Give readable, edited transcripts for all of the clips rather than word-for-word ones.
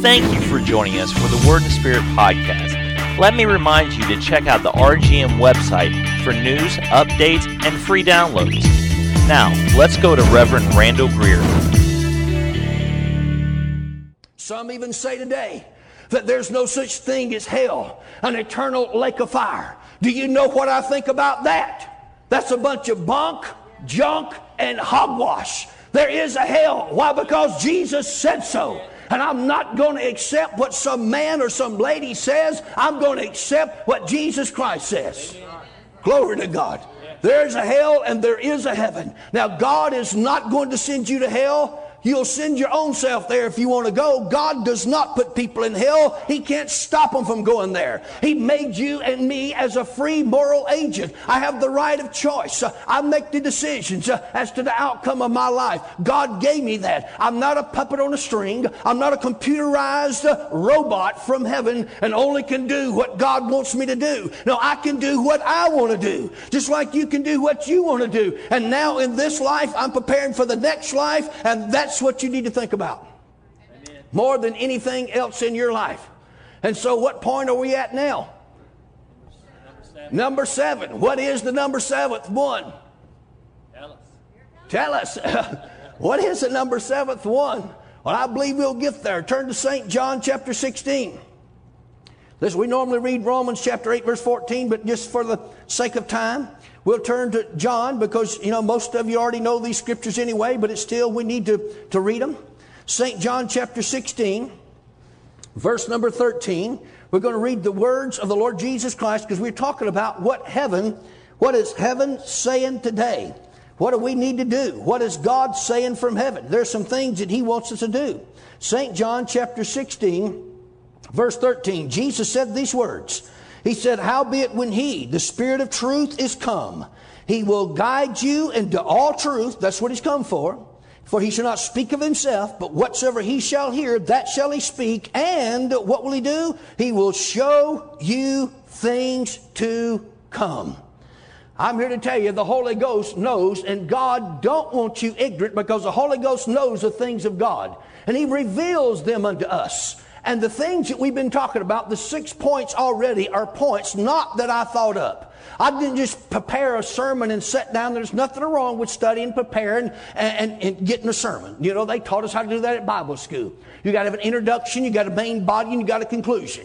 Thank you for joining us for the Word and Spirit podcast. Let me remind you to check out the RGM website for news, updates, and free downloads. Now, let's go to Reverend Randall Greer. Some even say today that there's no such thing as hell, an eternal lake of fire. Do you know what I think about that? That's a bunch of bunk, junk, and hogwash. There is a hell. Why? Because Jesus said so. And I'm not going to accept what some man or some lady says. I'm going to accept what Jesus Christ says. Glory to God. There's a hell and there is a heaven. Now, God is not going to send you to hell. You'll send your own self there if you want to go. God does not put people in hell. He can't stop them from going there. He made you and me as a free moral agent. I have the right of choice. I make the decisions as to the outcome of my life. God gave me that. I'm not a puppet on a string. I'm not a computerized robot from heaven and only can do what God wants me to do. No, I can do what I want to do, just like you can do what you want to do. And now in this life, I'm preparing for the next life, and that's what you need to think about. Amen. More than anything else in your life. And so what point are we at now? Number seven. What is the number seventh one? Tell us. What is the number seventh one? Well, I believe we'll get there. Turn to St. John chapter 16. Listen, we normally read Romans chapter 8 verse 14, but just for the sake of time, we'll turn to John because, most of you already know these scriptures anyway, but it's still, we need to read them. St. John chapter 16, verse number 13. We're going to read the words of the Lord Jesus Christ because we're talking about what is heaven saying today? What do we need to do? What is God saying from heaven? There's some things that He wants us to do. St. John chapter 16, verse 13. Jesus said these words. He said, howbeit when He, the Spirit of truth, is come, He will guide you into all truth. That's what He's come for. For He shall not speak of Himself, but whatsoever He shall hear, that shall He speak. And what will He do? He will show you things to come. I'm here to tell you the Holy Ghost knows, and God don't want you ignorant because the Holy Ghost knows the things of God. And He reveals them unto us. And the things that we've been talking about, the 6 points already are points not that I thought up. I didn't just prepare a sermon and sit down. There's nothing wrong with studying, preparing, and getting a sermon. They taught us how to do that at Bible school. You got to have an introduction, you got a main body, and you got a conclusion.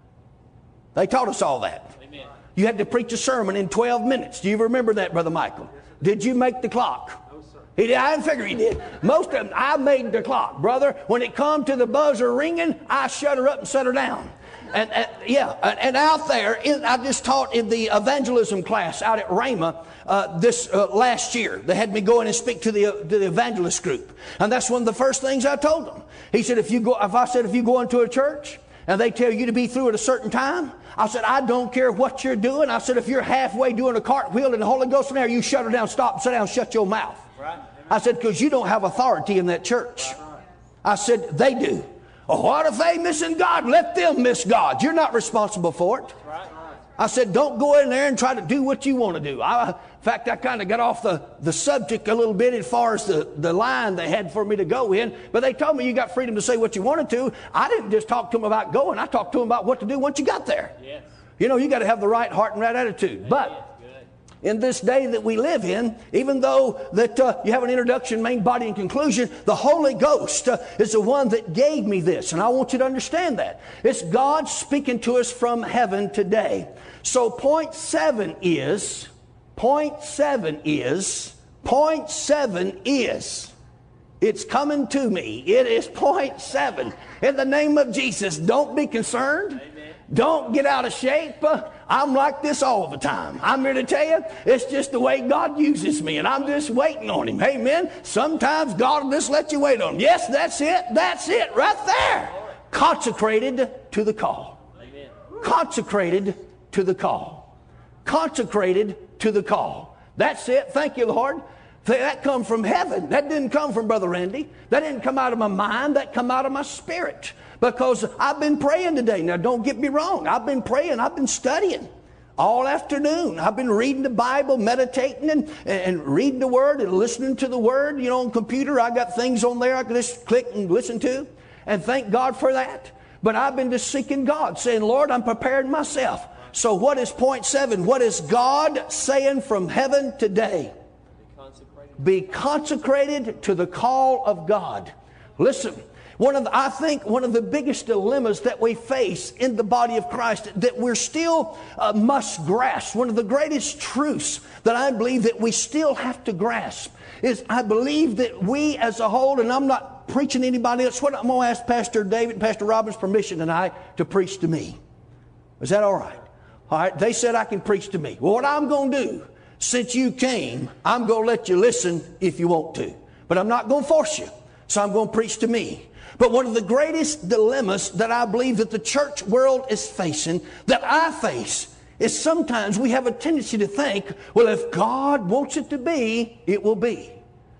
They taught us all that. Amen. You had to preach a sermon in 12 minutes. Do you remember that, Brother Michael? Did you make the clock? I didn't figure he did. Most of them, I made the clock, brother. When it come to the buzzer ringing, I shut her up and set her down. And out there, I just taught in the evangelism class out at Rhema this last year. They had me go in and speak to the evangelist group, and that's one of the first things I told them. He said, if you go into a church and they tell you to be through at a certain time, I said, I don't care what you're doing. I said, if you're halfway doing a cartwheel and the Holy Ghost in there, you shut her down, stop, and sit down, shut your mouth. Right. I said, because you don't have authority in that church. I said, they do. Well, what if they missing God? Let them miss God. You're not responsible for it. I said, don't go in there and try to do what you want to do. In fact, I kind of got off the subject a little bit as far as the line they had for me to go in. But they told me you got freedom to say what you wanted to. I didn't just talk to them about going. I talked to them about what to do once you got there. Yes. You got to have the right heart and right attitude. Amen. But in this day that we live in, even though that you have an introduction, main body, and conclusion, the Holy Ghost is the one that gave me this. And I want you to understand that. It's God speaking to us from heaven today. So point seven is, it's coming to me. It is point seven. In the name of Jesus, don't be concerned. Amen. Don't get out of shape. I'm like this all the time. I'm here to tell you, it's just the way God uses me, and I'm just waiting on Him. Amen. Sometimes God will just let you wait on Him. Yes, that's it. That's it right there. Consecrated to the call. Amen. Consecrated to the call. Consecrated to the call. That's it. Thank you, Lord. That come from heaven. That didn't come from Brother Randy. That didn't come out of my mind. That come out of my spirit. Because I've been praying today. Now, don't get me wrong. I've been praying. I've been studying all afternoon. I've been reading the Bible, meditating and reading the Word and listening to the Word. On computer, I got things on there I can just click and listen to. And thank God for that. But I've been just seeking God, saying, Lord, I'm preparing myself. So what is point 7? What is God saying from heaven today? Be consecrated to the call of God. Listen, I think one of the biggest dilemmas that we face in the body of Christ that we're still must grasp, one of the greatest truths that I believe that we still have to grasp is I believe that we as a whole, and I'm not preaching to anybody else, I'm going to ask Pastor David and Pastor Robbins permission tonight to preach to me. Is that all right? All right, they said I can preach to me. Well, what I'm going to do, since you came, I'm going to let you listen if you want to. But I'm not going to force you. So I'm going to preach to me. But one of the greatest dilemmas that I believe that the church world is facing, that I face, is sometimes we have a tendency to think, well, if God wants it to be, it will be.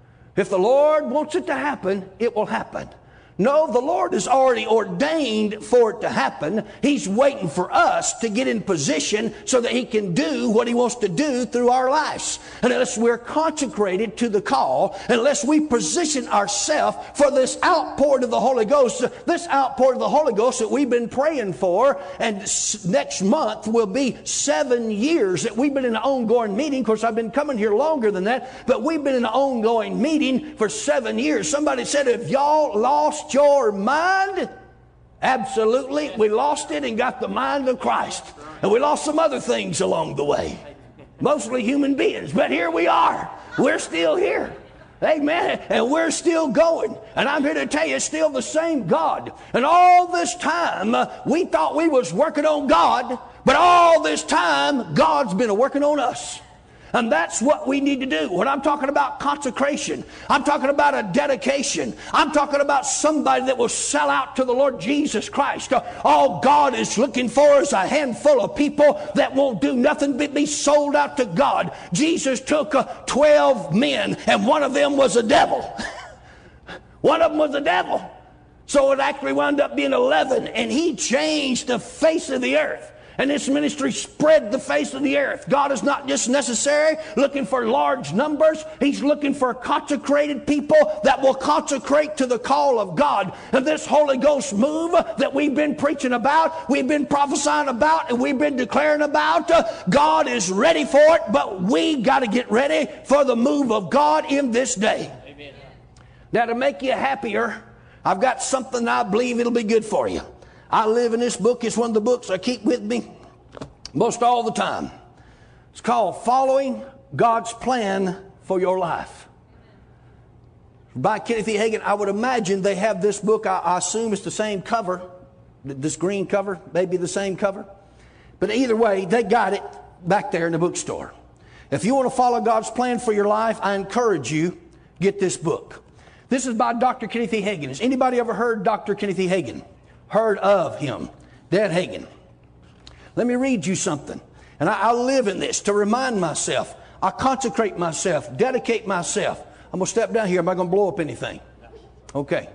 If the Lord wants it to happen, it will happen. No, the Lord has already ordained for it to happen. He's waiting for us to get in position so that He can do what He wants to do through our lives. And unless we're consecrated to the call, unless we position ourselves for this outpouring of the Holy Ghost, this outpouring of the Holy Ghost that we've been praying for, and next month will be 7 years that we've been in an ongoing meeting. Of course, I've been coming here longer than that, but we've been in an ongoing meeting for 7 years. Somebody said, if y'all lost your mind? Absolutely. We lost it and got the mind of Christ. And we lost some other things along the way. Mostly human beings. But here we are. We're still here. Amen. And we're still going. And I'm here to tell you, it's still the same God. And all this time, we thought we was working on God. But all this time, God's been working on us. And that's what we need to do. When I'm talking about consecration, I'm talking about a dedication. I'm talking about somebody that will sell out to the Lord Jesus Christ. All God is looking for is a handful of people that won't do nothing but be sold out to God. Jesus took 12 men, and one of them was a devil. One of them was a devil. So it actually wound up being 11, and He changed the face of the earth. And this ministry spread the face of the earth. God is not just necessarily looking for large numbers. He's looking for consecrated people that will consecrate to the call of God. And this Holy Ghost move that we've been preaching about, we've been prophesying about, and we've been declaring about, God is ready for it, but we got to get ready for the move of God in this day. Amen. Now, to make you happier, I've got something I believe it'll be good for you. I live in this book. It's one of the books I keep with me most all the time. It's called Following God's Plan for Your Life. By Kenneth E. Hagin. I would imagine they have this book. I assume it's the same cover. This green cover, maybe the same cover. But either way, they got it back there in the bookstore. If you want to follow God's plan for your life, I encourage you, get this book. This is by Dr. Kenneth E. Hagin. Has anybody ever heard Dr. Kenneth E. Hagin? Heard of him? Dad Hagin. Let me read you something. And I live in this to remind myself. I consecrate myself, dedicate myself. I'm going to step down here. Am I going to blow up anything? Okay.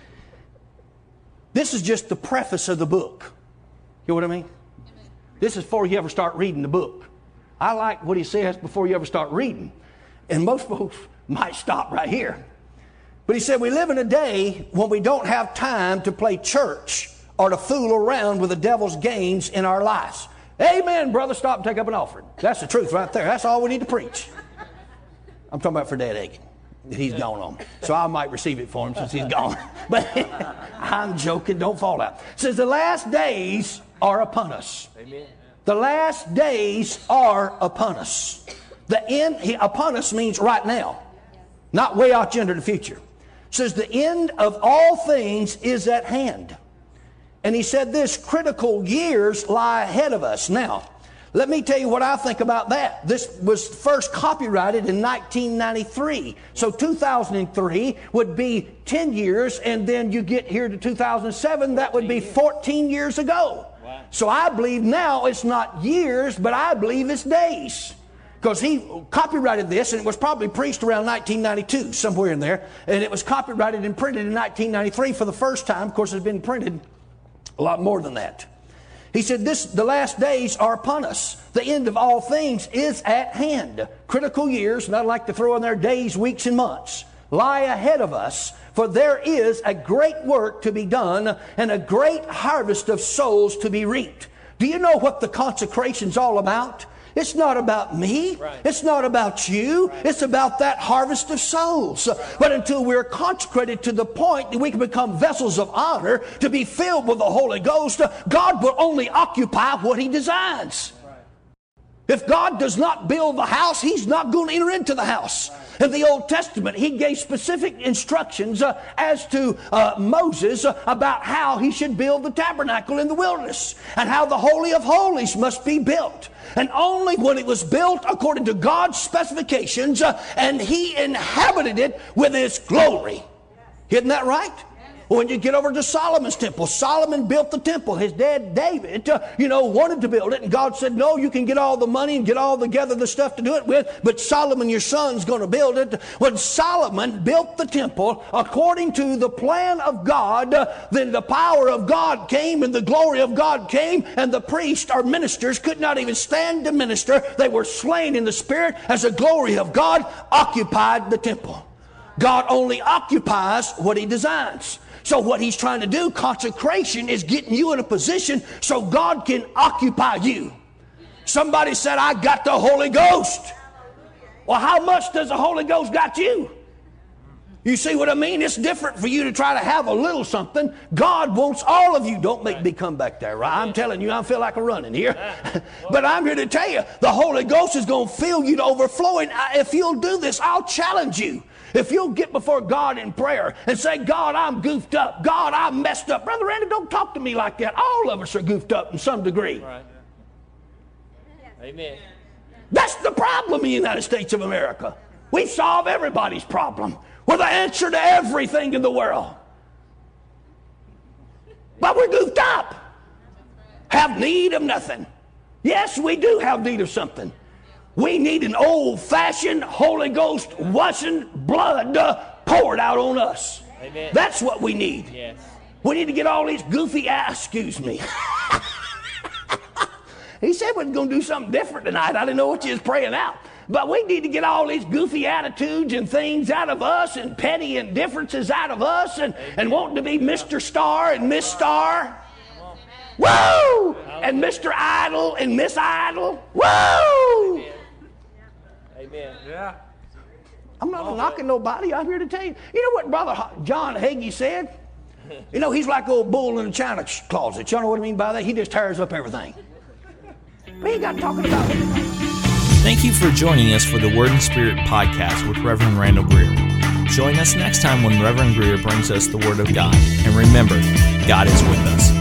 This is just the preface of the book. You know what I mean? This is before you ever start reading the book. I like what he says before you ever start reading. And most folks might stop right here. But he said, we live in a day when we don't have time to play church or to fool around with the devil's games in our lives. Amen, brother. Stop and take up an offering. That's the truth right there. That's all we need to preach. I'm talking about for Dad Hagin. He's gone on. So I might receive it for him since he's gone. But I'm joking. Don't fall out. It says the last days are upon us. Amen. The last days are upon us. The end upon us means right now. Not way out yonder in the future. Says the end of all things is at hand. And he said this, critical years lie ahead of us. Now, let me tell you what I think about that. This was first copyrighted in 1993. So 2003 would be 10 years, and then you get here to 2007, that would be 14 years ago. Wow. So I believe now it's not years, but I believe it's days. Because he copyrighted this, and it was probably preached around 1992, somewhere in there. And it was copyrighted and printed in 1993 for the first time. Of course, it's been printed a lot more than that. He said, the last days are upon us. The end of all things is at hand. Critical years, and I'd like to throw in there days, weeks, and months. lie ahead of us, for there is a great work to be done and a great harvest of souls to be reaped. Do you know what the consecration's all about? It's not about me. Right. It's not about you. Right. It's about that harvest of souls. Right. But until we're consecrated to the point that we can become vessels of honor to be filled with the Holy Ghost, God will only occupy what He designs. Right. If God does not build the house, He's not going to enter into the house. Right. In the Old Testament, He gave specific instructions as to Moses about how he should build the tabernacle in the wilderness and how the Holy of Holies must be built. And only when it was built according to God's specifications and He inhabited it with His glory. Isn't that right? When you get over to Solomon's temple, Solomon built the temple. His dad David, wanted to build it. And God said, no, you can get all the money and get all together the stuff to do it with. But Solomon, your son's going to build it. When Solomon built the temple according to the plan of God, then the power of God came and the glory of God came. And the priests or ministers could not even stand to minister. They were slain in the spirit as the glory of God occupied the temple. God only occupies what He designs. So what He's trying to do, consecration, is getting you in a position so God can occupy you. Somebody said, I got the Holy Ghost. Well, how much does the Holy Ghost got you? You see what I mean? It's different for you to try to have a little something. God wants all of you. Don't make me come back there, right? I'm telling you, I feel like I'm running here. But I'm here to tell you, the Holy Ghost is going to fill you to overflowing. If you'll do this, I'll challenge you. If you'll get before God in prayer and say, God, I'm goofed up. God, I'm messed up. Brother Randy, don't talk to me like that. All of us are goofed up in some degree. Right. Amen. That's the problem in the United States of America. We solve everybody's problem. We're the answer to everything in the world. But we're goofed up. Have need of nothing. Yes, we do have need of something. We need an old-fashioned Holy Ghost washing blood poured out on us. Amen. That's what we need. Yes. We need to get all these goofy excuse me. He said we were going to do something different tonight. I didn't know what you was praying out. But we need to get all these goofy attitudes and things out of us and petty indifferences out of us and wanting to be Mr. Star and Miss Star. Woo! And Mr. Idol and Miss Idol. Woo! Amen. Yeah. I'm not knocking nobody. I'm here to tell you. You know what Brother John Hagee said? He's like old bull in a china closet. You know what I mean by that? He just tears up everything. We ain't got talking about it. Thank you for joining us for the Word and Spirit podcast with Reverend Randall Greer. Join us next time when Reverend Greer brings us the Word of God. And remember, God is with us.